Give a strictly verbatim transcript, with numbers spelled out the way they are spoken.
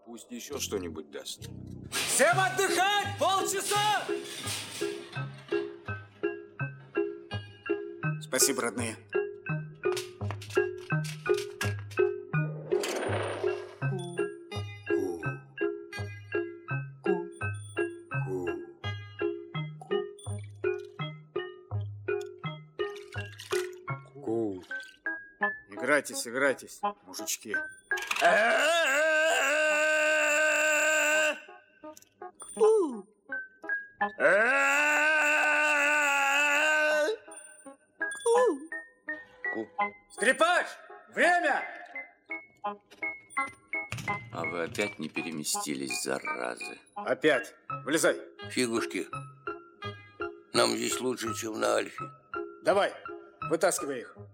Пусть еще что-нибудь даст. Всем отдыхать! Полчаса! Спасибо, родные. Играйтесь, играйтесь, мужички. Скрипач! Время! А вы опять не переместились, заразы. Опять. Вылезай. Фигушки. Нам здесь лучше, чем на Альфе. Давай, вытаскивай их.